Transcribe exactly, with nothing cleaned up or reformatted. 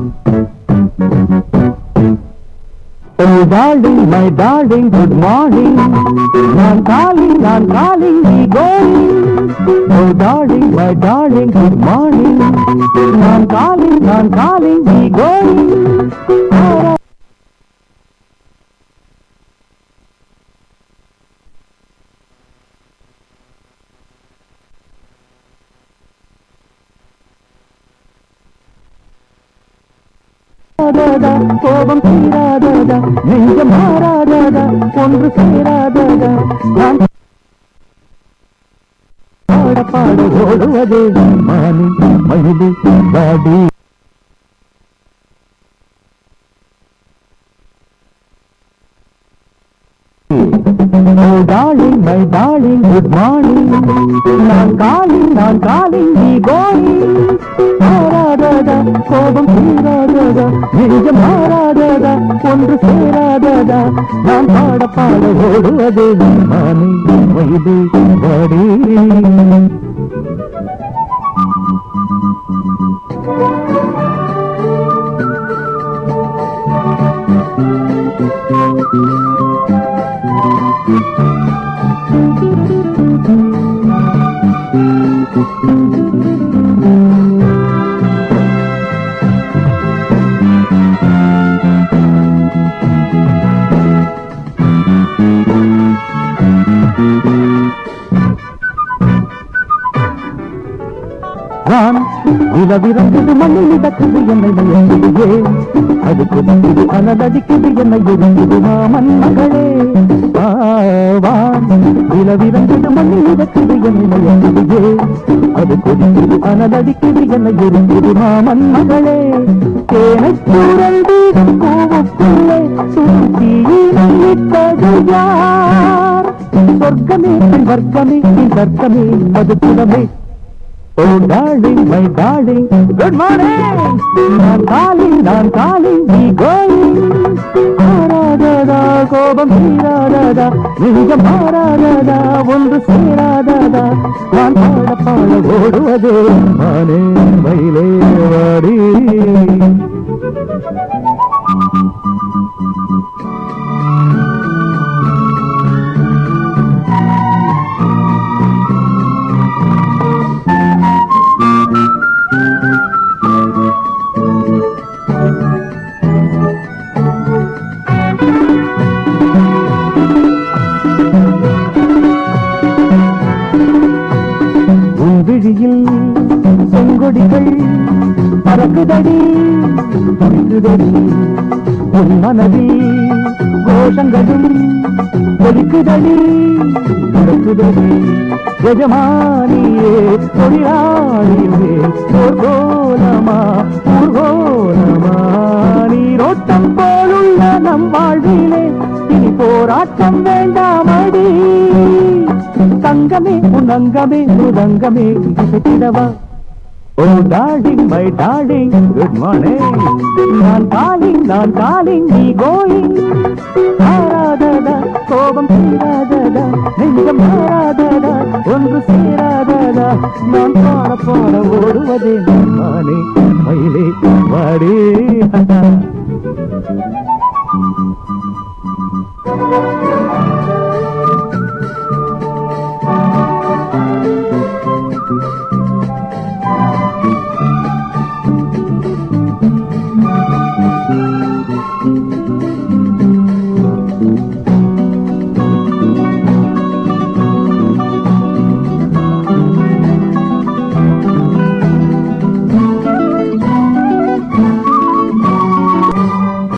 Oh darling, my darling, good morning. I'm calling, I'm calling, we going. Oh darling, my darling, good morning. I'm calling, I'm calling, we going. Oh, கோபம் தீராததா நெஞ்சம் மாறாததா ஒன்று சேராததா நான் பாட பாட ஓடுவதே மானி மயிலு வாடி Oh darling, my darling, good morning. நான் காலிங் நான் காலிங் நீ கோயிங் மாறாததா கோபம் தீராததா நெஞ்சம் மாறாததா ஒன்று சேராததா நான் பாட பாட ஓடுவதே மானி மயிலு வாடி விரவிரங்குது மண்ணில் மிதக்குது என்னை மயக்குது அது கொதிக்குது அனலடிக்குது என்னை எரிக்குது மாமன் மகளே விரவிரங்குது மண்ணில் மிதக்குது என்னை மயக்குது அது கொதிக்குது அனலடிக்குது என்னை எரிக்குது மாமன் மகளே தேனை சூழல்வி பூவுக்குள்ளே சுருக்கியிட்டது யார் சொர்க்கமே வர்க்கமே வர்க்கமே அது குணமே Oh darling, my darling, good morning. I'm calling, I'm calling, we going. Maradada, kobam seeradada, nijam maradada, ondu seeradada. Naan paada paada oduvade, maane maile vaadi. செங்கொடிகள் பறக்குதடி பறக்குதடி உன் மனதில் கோஷங்களும் ஒலிக்குதடி பறக்குதடி எஜமானியே தொழிலாளியே ஊர்கோலமா ஊர்கோலமா நீரோட்டம் போலுள்ள நம் வாழ்விலே இனி போராட்டம் வேண்டாமடி தங்கமே உன் அங்கமே உதங்கமே இசைத்திடவா Oh darling, my darling, good morning. நான் காலிங் நான் காலிங் நீ கோயிங் மாறாததா கோபம் தீராததா நெஞ்சம் மாறாததா ஒன்று சேராததா நான் பாட பாட ஓடுவதே மானே மயிலே வாடி